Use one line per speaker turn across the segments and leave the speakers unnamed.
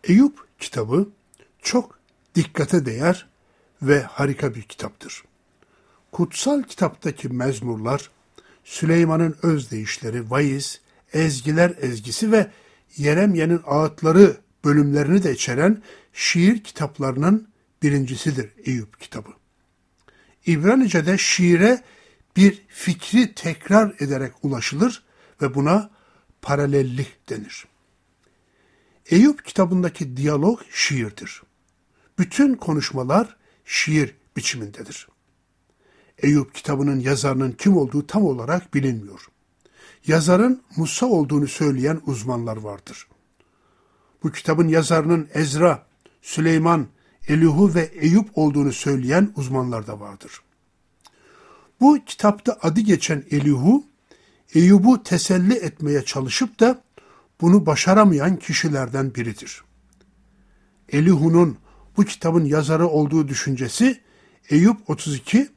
Eyüp kitabı çok dikkate değer ve harika bir kitaptır. Kutsal kitaptaki mezmurlar, Süleyman'ın özdeyişleri, vaiz, ezgiler ezgisi ve Yeremye'nin ağıtları bölümlerini de içeren şiir kitaplarının birincisidir Eyüp kitabı. İbranice'de şiire bir fikri tekrar ederek ulaşılır ve buna paralellik denir. Eyüp kitabındaki diyalog şiirdir. Bütün konuşmalar şiir biçimindedir. Eyüp kitabının yazarının kim olduğu tam olarak bilinmiyor. Yazarın Musa olduğunu söyleyen uzmanlar vardır. Bu kitabın yazarının Ezra, Süleyman, Elihu ve Eyüp olduğunu söyleyen uzmanlar da vardır. Bu kitapta adı geçen Elihu, Eyüp'ü teselli etmeye çalışıp da bunu başaramayan kişilerden biridir. Elihu'nun bu kitabın yazarı olduğu düşüncesi Eyüp 32,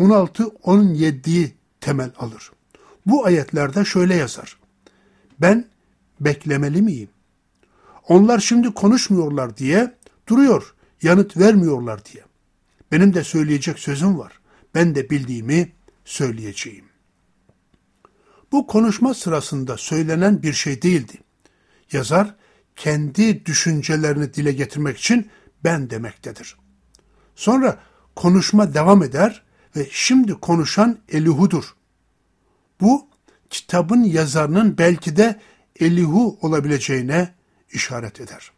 16-17'yi temel alır. Bu ayetlerde şöyle yazar: ben beklemeli miyim? Onlar şimdi konuşmuyorlar diye duruyor, yanıt vermiyorlar diye. Benim de söyleyecek sözüm var. Ben de bildiğimi söyleyeceğim. Bu konuşma sırasında söylenen bir şey değildi. Yazar kendi düşüncelerini dile getirmek için ben demektedir. Sonra konuşma devam eder ve şimdi konuşan Elihu'dur. Bu kitabın yazarının belki de Elihu olabileceğine işaret eder.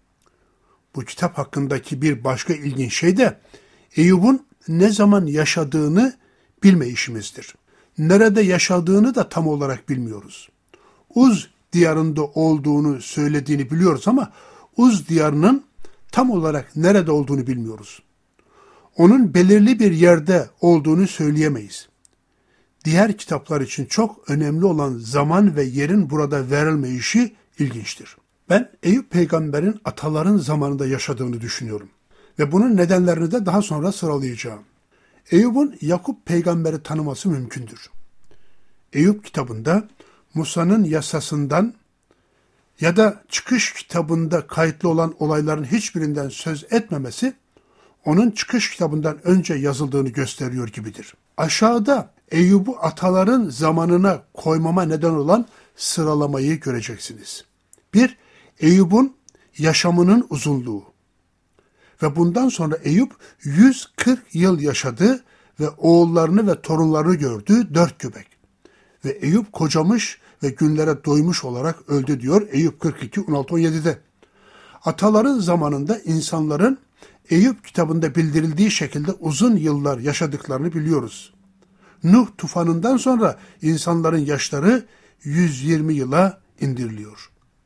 Bu kitap hakkındaki bir başka ilginç şey de Eyüp'ün ne zaman yaşadığını bilmeyişimizdir. Nerede yaşadığını da tam olarak bilmiyoruz. Uz diyarında olduğunu söylediğini biliyoruz ama Uz diyarının tam olarak nerede olduğunu bilmiyoruz. Onun belirli bir yerde olduğunu söyleyemeyiz. Diğer kitaplar için çok önemli olan zaman ve yerin burada verilmeyişi ilginçtir. Ben Eyüp peygamberin ataların zamanında yaşadığını düşünüyorum. Ve bunun nedenlerini de daha sonra sıralayacağım. Eyüp'ün Yakup peygamberi tanıması mümkündür. Eyüp kitabında Musa'nın yasasından ya da çıkış kitabında kayıtlı olan olayların hiçbirinden söz etmemesi, onun çıkış kitabından önce yazıldığını gösteriyor gibidir. Aşağıda Eyüp'ü ataların zamanına koymama neden olan sıralamayı göreceksiniz. 1. Eyüp'ün yaşamının uzunluğu. Ve bundan sonra Eyüp 140 yıl yaşadı ve oğullarını ve torunlarını gördü 4 göbek. Ve Eyüp kocamış ve günlere doymuş olarak öldü diyor Eyüp 42, 16-17'de. Ataların zamanında insanların Eyüp kitabında bildirildiği şekilde uzun yıllar yaşadıklarını biliyoruz. Nuh tufanından sonra insanların yaşları 120 yıla indiriliyor.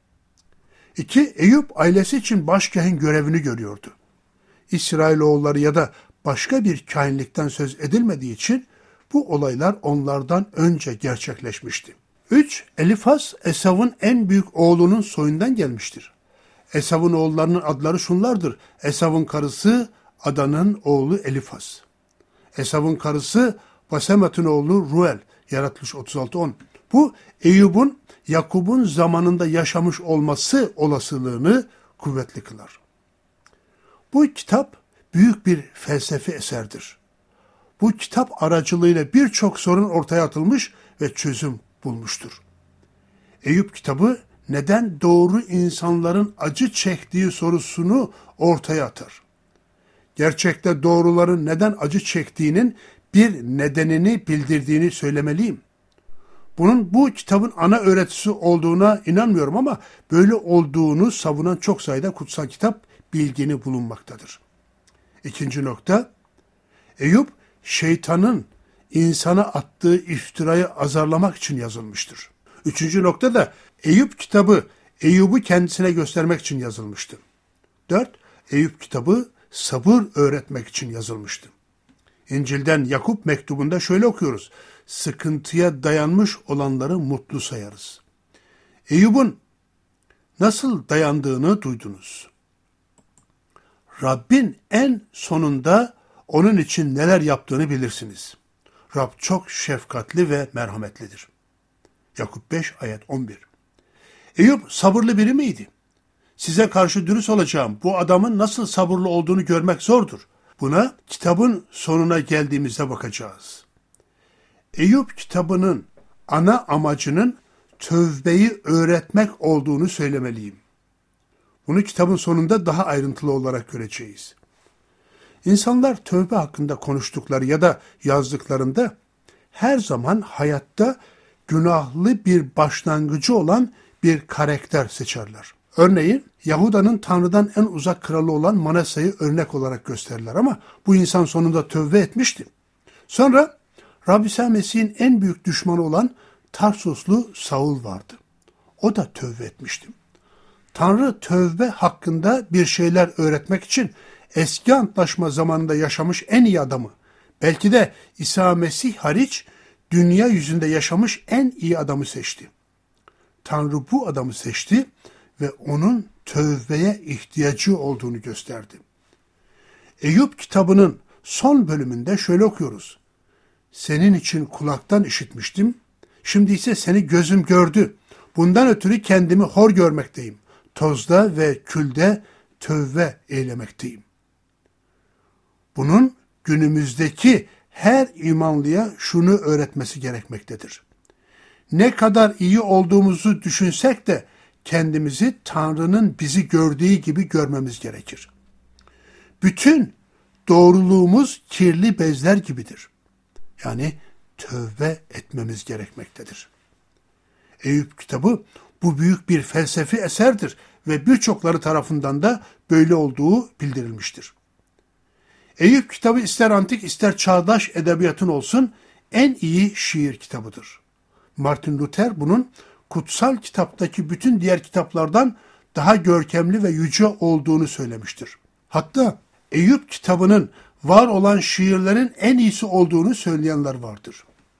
2. Eyüp ailesi için başkahin görevini görüyordu. İsrailoğulları ya da başka bir kahinlikten söz edilmediği için bu olaylar onlardan önce gerçekleşmişti. 3. Elifaz, Esav'ın en büyük oğlunun soyundan gelmiştir. Esav'ın oğullarının adları şunlardır: Esav'ın karısı Adan'ın oğlu Elifaz. Esav'ın karısı Basemat'ın oğlu Ruel. Yaratılış 36-10. Bu Eyüp'ün Yakup'un zamanında yaşamış olması olasılığını kuvvetli kılar. Bu kitap büyük bir felsefi eserdir. Bu kitap aracılığıyla birçok sorun ortaya atılmış ve çözüm bulmuştur. Eyüp kitabı neden doğru insanların acı çektiği sorusunu ortaya atar. Gerçekte doğruların neden acı çektiğinin bir nedenini bildirdiğini söylemeliyim. Bunun bu kitabın ana öğretisi olduğuna inanmıyorum ama böyle olduğunu savunan çok sayıda kutsal kitap bilgini bulunmaktadır. 2. nokta, Eyüp şeytanın insana attığı iftirayı azarlamak için yazılmıştır. 3. nokta da Eyüp kitabı Eyüp'ü kendisine göstermek için yazılmıştı. 4. Eyüp kitabı sabır öğretmek için yazılmıştı. İncil'den Yakup mektubunda şöyle okuyoruz: sıkıntıya dayanmış olanları mutlu sayarız. Eyüp'ün nasıl dayandığını duydunuz. Rabbin en sonunda onun için neler yaptığını bilirsiniz. Rab çok şefkatli ve merhametlidir. Yakup 5 ayet 11. Eyüp sabırlı biri miydi? Size karşı dürüst olacağım. Bu adamın nasıl sabırlı olduğunu görmek zordur. Buna kitabın sonuna geldiğimizde bakacağız. Eyüp kitabının ana amacının tövbeyi öğretmek olduğunu söylemeliyim. Bunu kitabın sonunda daha ayrıntılı olarak göreceğiz. İnsanlar tövbe hakkında konuştukları ya da yazdıklarında her zaman hayatta günahlı bir başlangıcı olan bir karakter seçerler. Örneğin Yahuda'nın Tanrı'dan en uzak kralı olan Manasse'yi örnek olarak gösterirler ama bu insan sonunda tövbe etmişti. Sonra Rabbi İsa Mesih'in en büyük düşmanı olan Tarsuslu Saul vardı. O da tövbe etmişti. Tanrı tövbe hakkında bir şeyler öğretmek için eski antlaşma zamanında yaşamış en iyi adamı, belki de İsa Mesih hariç dünya yüzünde yaşamış en iyi adamı seçti. Tanrı bu adamı seçti ve onun tövbeye ihtiyacı olduğunu gösterdi. Eyüp kitabının son bölümünde şöyle okuyoruz. Senin için kulaktan işitmiştim, şimdi ise seni gözüm gördü. Bundan ötürü kendimi hor görmekteyim. Tozda ve külde tövbe eylemekteyim. Bunun günümüzdeki her imanlıya şunu öğretmesi gerekmektedir. Ne kadar iyi olduğumuzu düşünsek de kendimizi Tanrı'nın bizi gördüğü gibi görmemiz gerekir. Bütün doğruluğumuz kirli bezler gibidir. Yani tövbe etmemiz gerekmektedir. Eyüp kitabı bu büyük bir felsefi eserdir ve birçokları tarafından da böyle olduğu bildirilmiştir. Eyüp kitabı ister antik ister çağdaş edebiyatın olsun en iyi şiir kitabıdır. Martin Luther bunun kutsal kitaptaki bütün diğer kitaplardan daha görkemli ve yüce olduğunu söylemiştir. Hatta Eyüp kitabının var olan şiirlerin en iyisi olduğunu söyleyenler vardır.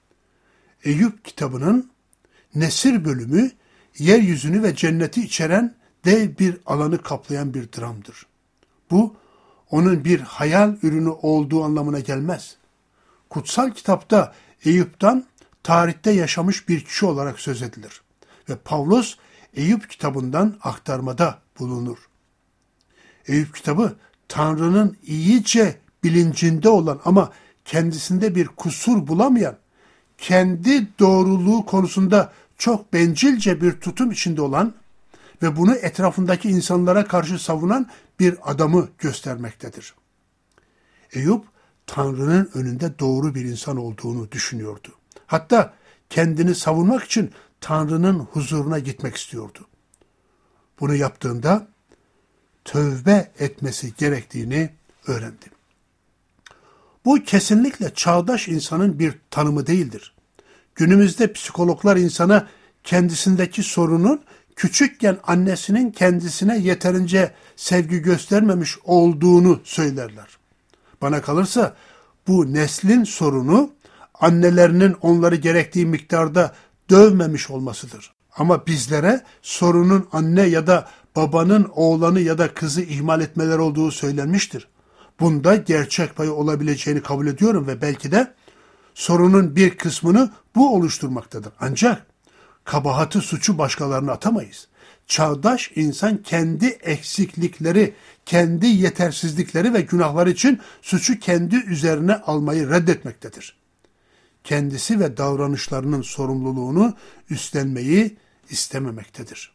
Eyüp kitabının Nesir bölümü yeryüzünü ve cenneti içeren dev bir alanı kaplayan bir dramdır. Bu onun bir hayal ürünü olduğu anlamına gelmez. Kutsal kitapta Eyüp'ten tarihte yaşamış bir kişi olarak söz edilir ve Pavlos Eyüp kitabından aktarmada bulunur. Eyüp kitabı Tanrı'nın iyice bilincinde olan ama kendisinde bir kusur bulamayan, kendi doğruluğu konusunda çok bencilce bir tutum içinde olan ve bunu etrafındaki insanlara karşı savunan bir adamı göstermektedir. Eyüp, Tanrı'nın önünde doğru bir insan olduğunu düşünüyordu. Hatta kendini savunmak için Tanrı'nın huzuruna gitmek istiyordu. Bunu yaptığında tövbe etmesi gerektiğini öğrendi. Bu kesinlikle çağdaş insanın bir tanımı değildir. Günümüzde psikologlar insana kendisindeki sorunun küçükken annesinin kendisine yeterince sevgi göstermemiş olduğunu söylerler. Bana kalırsa bu neslin sorunu annelerinin onları gerektiği miktarda dövmemiş olmasıdır. Ama bizlere sorunun anne ya da babanın oğlanı ya da kızı ihmal etmeleri olduğu söylenmiştir. Bunda gerçek payı olabileceğini kabul ediyorum ve belki de sorunun bir kısmını bu oluşturmaktadır. Ancak kabahati, suçu başkalarına atamayız. Çağdaş insan kendi eksiklikleri, kendi yetersizlikleri ve günahları için suçu kendi üzerine almayı reddetmektedir. Kendisi ve davranışlarının sorumluluğunu üstlenmeyi istememektedir.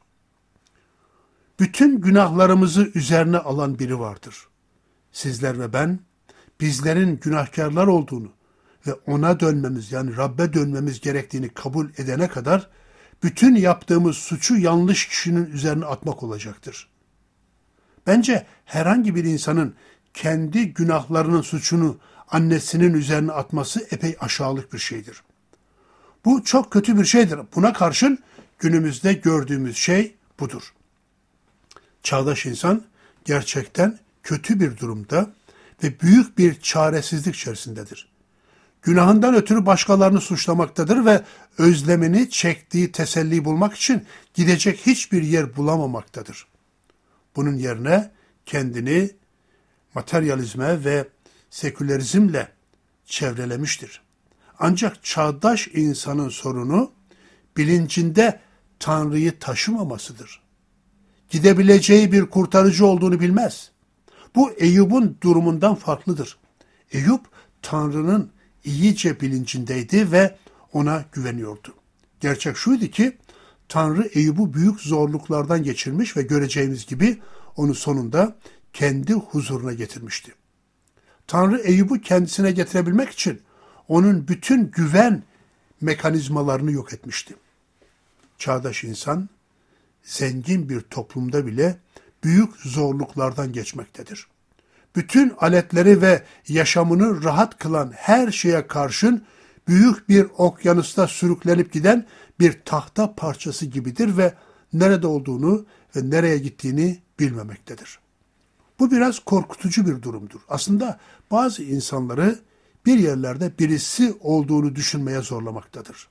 Bütün günahlarımızı üzerine alan biri vardır. Sizler ve ben, bizlerin günahkarlar olduğunu ve ona dönmemiz yani Rabbe dönmemiz gerektiğini kabul edene kadar bütün yaptığımız suçu yanlış kişinin üzerine atmak olacaktır. Bence herhangi bir insanın kendi günahlarının suçunu annesinin üzerine atması epey aşağılık bir şeydir. Bu çok kötü bir şeydir. Buna karşın günümüzde gördüğümüz şey budur. Çağdaş insan gerçekten kötü bir durumda ve büyük bir çaresizlik içerisindedir. Günahından ötürü başkalarını suçlamaktadır ve özlemini çektiği teselli bulmak için gidecek hiçbir yer bulamamaktadır. Bunun yerine kendini materyalizme ve sekülerizmle çevrelemiştir. Ancak çağdaş insanın sorunu bilincinde Tanrı'yı taşımamasıdır. gidebileceği bir kurtarıcı olduğunu bilmez. Bu Eyyub'un durumundan farklıdır. Eyyub Tanrı'nın iyice bilincindeydi ve ona güveniyordu. Gerçek şuydu ki Tanrı Eyyub'u büyük zorluklardan geçirmiş ve göreceğimiz gibi onu sonunda kendi huzuruna getirmişti. Tanrı Eyyub'u kendisine getirebilmek için onun bütün güven mekanizmalarını yok etmişti. Çağdaş insan zengin bir toplumda bile büyük zorluklardan geçmektedir. Bütün aletleri ve yaşamını rahat kılan her şeye karşın büyük bir okyanusta sürüklenip giden bir tahta parçası gibidir ve nerede olduğunu ve nereye gittiğini bilmemektedir. Bu biraz korkutucu bir durumdur. Aslında bazı insanları bir yerlerde birisi olduğunu düşünmeye zorlamaktadır.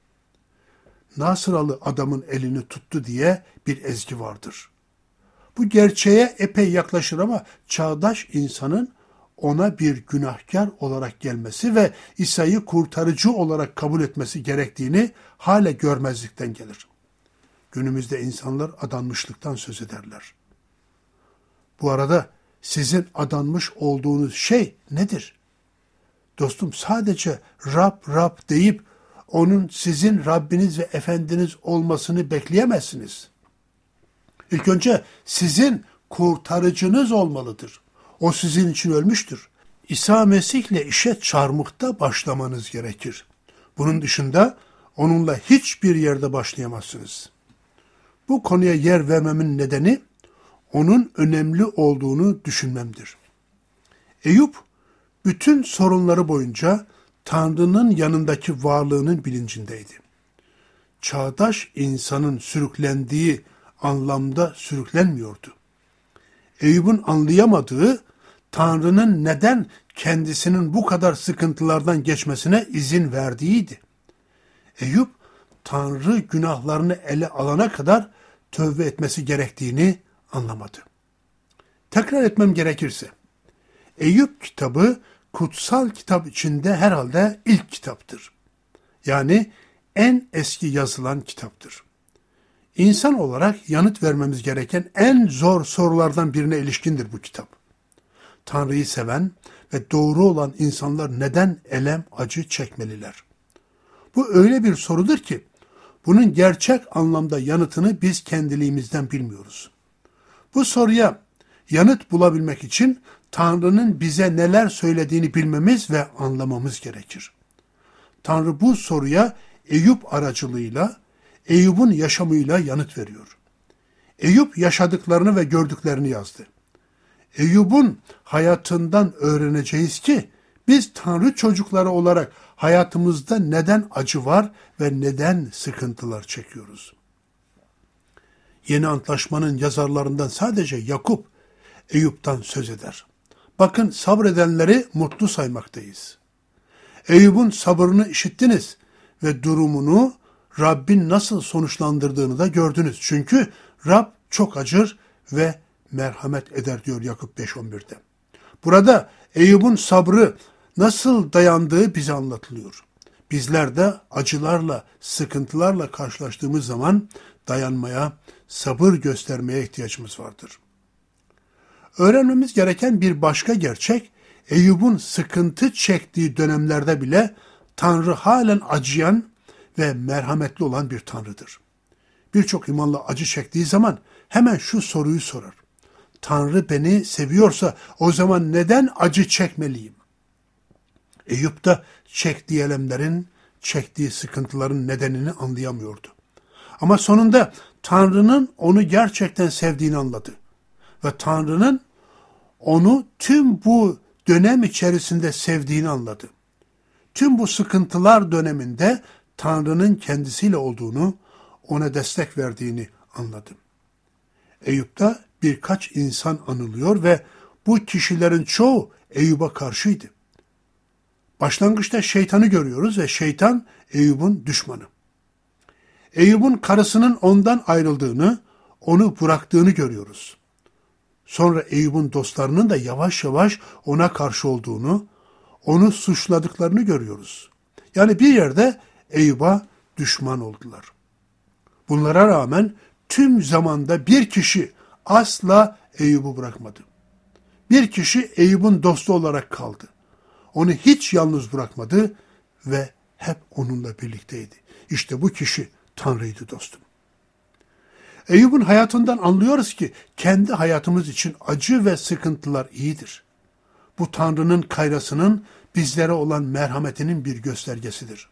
Nasıralı adamın elini tuttu diye bir ezgi vardır. Bu gerçeğe epey yaklaşır ama çağdaş insanın ona bir günahkar olarak gelmesi ve İsa'yı kurtarıcı olarak kabul etmesi gerektiğini hala görmezlikten gelir. Günümüzde insanlar adanmışlıktan söz ederler. Bu arada sizin adanmış olduğunuz şey nedir? Dostum, sadece Rab Rab deyip onun sizin Rabbiniz ve Efendiniz olmasını bekleyemezsiniz. İlk önce sizin kurtarıcınız olmalıdır. O sizin için ölmüştür. İsa Mesih'le işe çarmıhta başlamanız gerekir. Bunun dışında onunla hiçbir yerde başlayamazsınız. Bu konuya yer vermemin nedeni onun önemli olduğunu düşünmemdir. Eyüp bütün sorunları boyunca Tanrı'nın yanındaki varlığının bilincindeydi. Çağdaş insanın sürüklendiği anlamda sürüklenmiyordu. Eyüp'ün anlayamadığı Tanrı'nın neden kendisinin bu kadar sıkıntılardan geçmesine izin verdiğiydi. Eyüp, Tanrı günahlarını ele alana kadar tövbe etmesi gerektiğini anlamadı. Tekrar etmem gerekirse, Eyüp kitabı kutsal kitap içinde herhalde ilk kitaptır. Yani en eski yazılan kitaptır. İnsan olarak yanıt vermemiz gereken en zor sorulardan birine ilişkindir bu kitap. Tanrı'yı seven ve doğru olan insanlar neden elem, acı çekmeliler? Bu öyle bir sorudur ki, bunun gerçek anlamda yanıtını biz kendiliğimizden bilmiyoruz. Bu soruya yanıt bulabilmek için Tanrı'nın bize neler söylediğini bilmemiz ve anlamamız gerekir. Tanrı bu soruya Eyüp aracılığıyla, Eyüp'ün yaşamıyla yanıt veriyor. Eyüp yaşadıklarını ve gördüklerini yazdı. Eyüp'ün hayatından öğreneceğiz ki biz Tanrı çocukları olarak hayatımızda neden acı var ve neden sıkıntılar çekiyoruz. Yeni Antlaşmanın yazarlarından sadece Yakup Eyüp'ten söz eder. Bakın, sabredenleri mutlu saymaktayız. Eyüp'ün sabrını işittiniz ve durumunu Rabbin nasıl sonuçlandırdığını da gördünüz. Çünkü Rab çok acır ve merhamet eder diyor Yakup 5.11'de. Burada Eyüp'ün sabrı nasıl dayandığı bize anlatılıyor. Bizler de acılarla, sıkıntılarla karşılaştığımız zaman dayanmaya, sabır göstermeye ihtiyacımız vardır. Öğrenmemiz gereken bir başka gerçek, Eyüp'ün sıkıntı çektiği dönemlerde bile Tanrı halen acıyan ve merhametli olan bir Tanrı'dır. Birçok imanlı acı çektiği zaman hemen şu soruyu sorar. Tanrı beni seviyorsa o zaman neden acı çekmeliyim? Eyüp de çektiği elemlerin, çektiği sıkıntıların nedenini anlayamıyordu. Ama sonunda Tanrı'nın onu gerçekten sevdiğini anladı. Ve Tanrı'nın onu tüm bu dönem içerisinde sevdiğini anladı. Tüm bu sıkıntılar döneminde Tanrı'nın kendisiyle olduğunu, ona destek verdiğini anladı. Eyüp'te birkaç insan anılıyor ve bu kişilerin çoğu Eyüp'e karşıydı. Başlangıçta şeytanı görüyoruz ve şeytan Eyüp'ün düşmanı. Eyüp'ün karısının ondan ayrıldığını, onu bıraktığını görüyoruz. Sonra Eyüp'ün dostlarının da yavaş yavaş ona karşı olduğunu, onu suçladıklarını görüyoruz. Yani bir yerde Eyüp'e düşman oldular. Bunlara rağmen tüm zamanda bir kişi asla Eyüp'ü bırakmadı. Bir kişi Eyüp'ün dostu olarak kaldı. Onu hiç yalnız bırakmadı ve hep onunla birlikteydi. İşte bu kişi Tanrı'ydı dostum. Eyüp'ün hayatından anlıyoruz ki kendi hayatımız için acı ve sıkıntılar iyidir. Bu Tanrı'nın kayrasının bizlere olan merhametinin bir göstergesidir.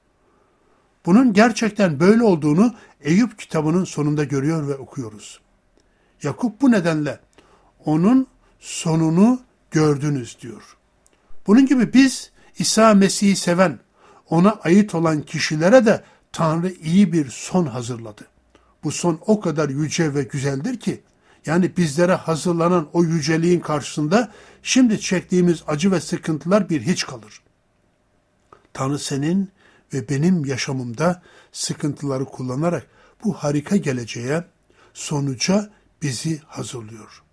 Bunun gerçekten böyle olduğunu Eyüp kitabının sonunda görüyor ve okuyoruz. Yakup bu nedenle onun sonunu gördünüz diyor. Bunun gibi biz İsa Mesih'i seven, ona ait olan kişilere de Tanrı iyi bir son hazırladı. Bu son o kadar yüce ve güzeldir ki, yani bizlere hazırlanan o yüceliğin karşısında şimdi çektiğimiz acı ve sıkıntılar bir hiç kalır. Tanrı senin ve benim yaşamımda sıkıntıları kullanarak bu harika geleceğe, sonuca bizi hazırlıyor.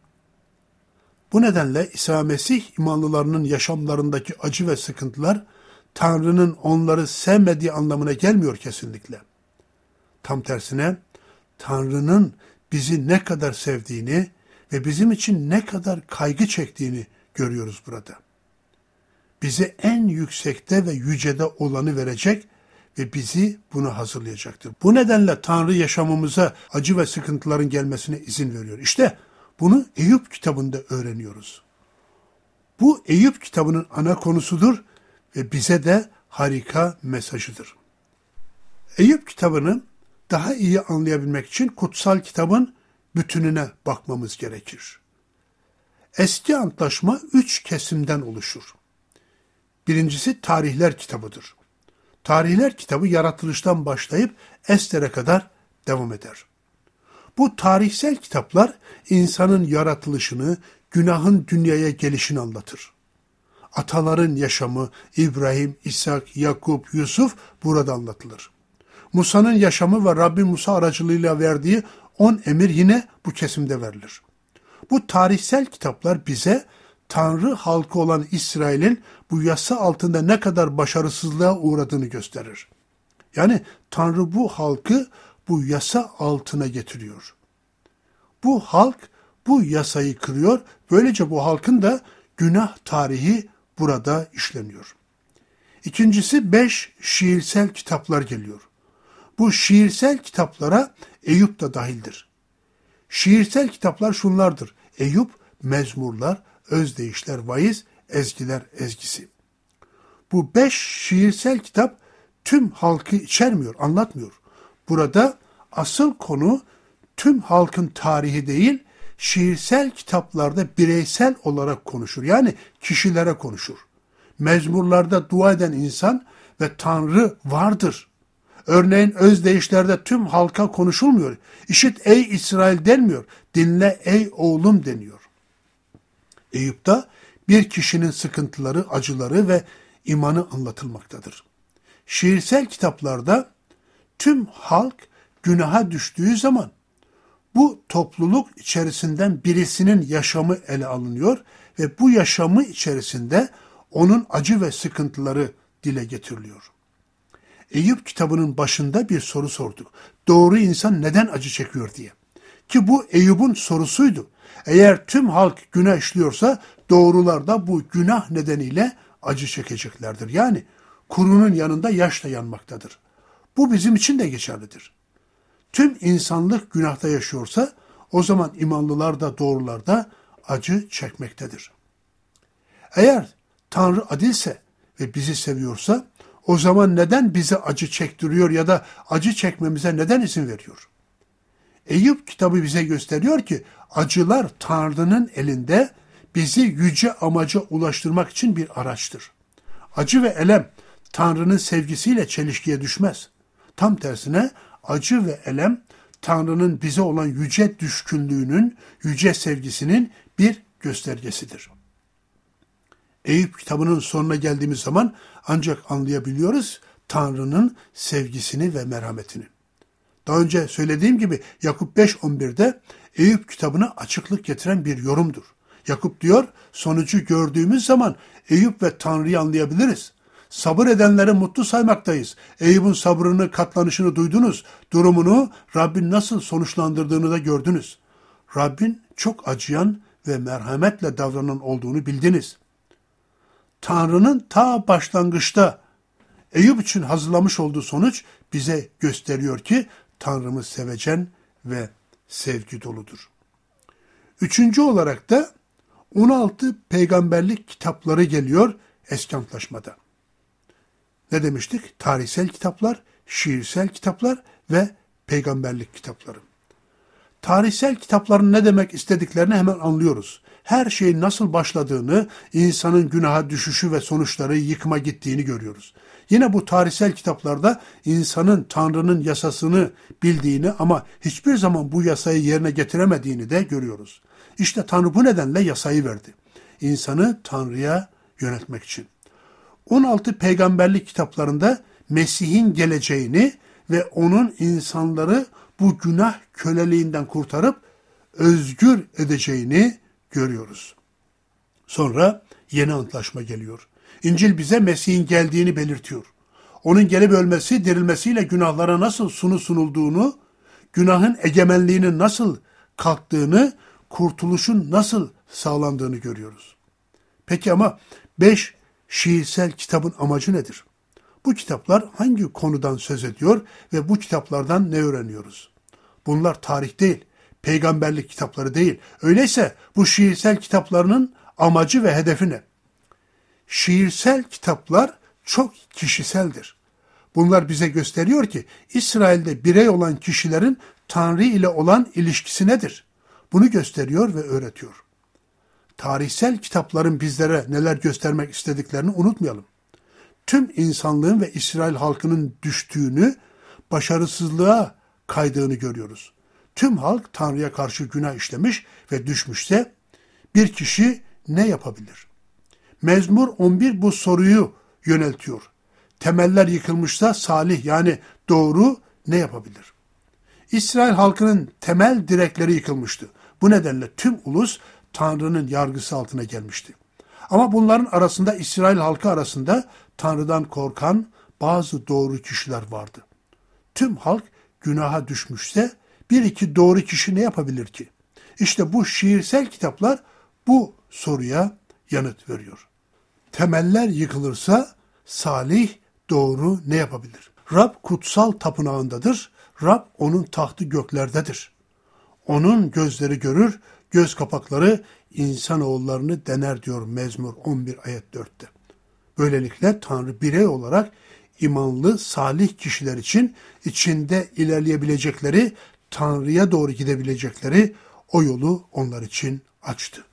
Bu nedenle İsa Mesih imanlılarının yaşamlarındaki acı ve sıkıntılar Tanrı'nın onları sevmediği anlamına gelmiyor kesinlikle. Tam tersine Tanrı'nın bizi ne kadar sevdiğini ve bizim için ne kadar kaygı çektiğini görüyoruz burada. Bize en yüksekte ve yücede olanı verecek ve bizi buna hazırlayacaktır. Bu nedenle Tanrı yaşamımıza acı ve sıkıntıların gelmesine izin veriyor. İşte bunu Eyüp kitabında öğreniyoruz. Bu Eyüp kitabının ana konusudur ve bize de harika mesajıdır. Eyüp kitabını daha iyi anlayabilmek için kutsal kitabın bütününe bakmamız gerekir. Eski Antlaşma 3 kesimden oluşur. Birincisi Tarihler kitabıdır. Tarihler kitabı yaratılıştan başlayıp Ester'e kadar devam eder. Bu tarihsel kitaplar insanın yaratılışını, günahın dünyaya gelişini anlatır. Ataların yaşamı, İbrahim, İshak, Yakup, Yusuf burada anlatılır. Musa'nın yaşamı ve Rabbin Musa aracılığıyla verdiği 10 emir yine bu kesimde verilir. Bu tarihsel kitaplar bize Tanrı halkı olan İsrail'in bu yasa altında ne kadar başarısızlığa uğradığını gösterir. Yani Tanrı bu halkı bu yasa altına getiriyor. Bu halk bu yasayı kırıyor. Böylece bu halkın da günah tarihi burada işleniyor. İkincisi 5 şiirsel kitaplar geliyor. Bu şiirsel kitaplara Eyüp da dahildir. Şiirsel kitaplar şunlardır: Eyüp, mezmurlar, özdeyişler, vaiz, ezgiler, ezgisi. Bu 5 şiirsel kitap tüm halkı içermiyor, anlatmıyor. Burada asıl konu tüm halkın tarihi değil, şiirsel kitaplarda bireysel olarak konuşur. Yani kişilere konuşur. Mezmurlarda dua eden insan ve Tanrı vardır. Örneğin özdeyişlerde tüm halka konuşulmuyor. İşit ey İsrail denmiyor. Dinle ey oğlum deniyor. Eyüp'te bir kişinin sıkıntıları, acıları ve imanı anlatılmaktadır. Şiirsel kitaplarda tüm halk günaha düştüğü zaman bu topluluk içerisinden birisinin yaşamı ele alınıyor ve bu yaşamı içerisinde onun acı ve sıkıntıları dile getiriliyor. Eyüp kitabının başında bir soru sorduk. Doğru insan neden acı çekiyor diye. Ki bu Eyüp'ün sorusuydu. Eğer tüm halk günah işliyorsa doğrular da bu günah nedeniyle acı çekeceklerdir. Yani kurunun yanında yaş da yanmaktadır. Bu bizim için de geçerlidir. Tüm insanlık günahta yaşıyorsa o zaman imanlılar da doğrular da acı çekmektedir. Eğer Tanrı adilse ve bizi seviyorsa o zaman neden bize acı çektiriyor ya da acı çekmemize neden izin veriyor? Eyüp kitabı bize gösteriyor ki acılar Tanrı'nın elinde bizi yüce amaca ulaştırmak için bir araçtır. Acı ve elem Tanrı'nın sevgisiyle çelişkiye düşmez. Tam tersine acı ve elem Tanrı'nın bize olan yüce düşkünlüğünün, yüce sevgisinin bir göstergesidir. Eyüp kitabının sonuna geldiğimiz zaman ancak anlayabiliyoruz Tanrı'nın sevgisini ve merhametini. Daha önce söylediğim gibi Yakup 5.11'de Eyüp kitabına açıklık getiren bir yorumdur. Yakup diyor, sonucu gördüğümüz zaman Eyüp ve Tanrı'yı anlayabiliriz. Sabır edenleri mutlu saymaktayız. Eyüp'ün sabrını, katlanışını duydunuz. Durumunu Rabbin nasıl sonuçlandırdığını da gördünüz. Rabbin çok acıyan ve merhametle davranan olduğunu bildiniz. Tanrı'nın ta başlangıçta Eyüp için hazırlamış olduğu sonuç bize gösteriyor ki Tanrımız sevecen ve sevgi doludur. Üçüncü olarak da 16 peygamberlik kitapları geliyor Eski Antlaşma'da. Ne demiştik? Tarihsel kitaplar, şiirsel kitaplar ve peygamberlik kitapları. Tarihsel kitapların ne demek istediklerini hemen anlıyoruz. Her şeyin nasıl başladığını, insanın günaha düşüşü ve sonuçları yıkıma gittiğini görüyoruz. Yine bu tarihsel kitaplarda insanın Tanrı'nın yasasını bildiğini ama hiçbir zaman bu yasayı yerine getiremediğini de görüyoruz. İşte Tanrı bu nedenle yasayı verdi. İnsanı Tanrı'ya yöneltmek için. 16 peygamberlik kitaplarında Mesih'in geleceğini ve onun insanları bu günah köleliğinden kurtarıp özgür edeceğini görüyoruz. Sonra yeni antlaşma geliyor. İncil bize Mesih'in geldiğini belirtiyor. Onun gelip ölmesi, dirilmesiyle günahlara nasıl sunulduğunu, günahın egemenliğinin nasıl kalktığını, kurtuluşun nasıl sağlandığını görüyoruz. Peki ama 5 şiirsel kitabın amacı nedir? Bu kitaplar hangi konudan söz ediyor ve bu kitaplardan ne öğreniyoruz? Bunlar tarih değil, peygamberlik kitapları değil. Öyleyse bu şiirsel kitaplarının amacı ve hedefi ne? Şiirsel kitaplar çok kişiseldir. Bunlar bize gösteriyor ki İsrail'de birey olan kişilerin Tanrı ile olan ilişkisi nedir? Bunu gösteriyor ve öğretiyor. Tarihsel kitapların bizlere neler göstermek istediklerini unutmayalım. Tüm insanlığın ve İsrail halkının düştüğünü, başarısızlığa kaydığını görüyoruz. Tüm halk Tanrı'ya karşı günah işlemiş ve düşmüşse bir kişi ne yapabilir? Mezmur 11 bu soruyu yöneltiyor. Temeller yıkılmışsa salih yani doğru ne yapabilir? İsrail halkının temel direkleri yıkılmıştı. Bu nedenle tüm ulus Tanrı'nın yargısı altına gelmişti. Ama bunların arasında İsrail halkı arasında Tanrı'dan korkan bazı doğru kişiler vardı. Tüm halk günaha düşmüşse bir iki doğru kişi ne yapabilir ki? İşte bu şiirsel kitaplar bu soruya yanıt veriyor. Temeller yıkılırsa salih doğru ne yapabilir? Rab kutsal tapınağındadır. Rab onun tahtı göklerdedir. Onun gözleri görür, göz kapakları insanoğullarını dener diyor Mezmur 11 ayet 4'te. Böylelikle Tanrı birey olarak imanlı, salih kişiler için içinde ilerleyebilecekleri, Tanrı'ya doğru gidebilecekleri o yolu onlar için açtı.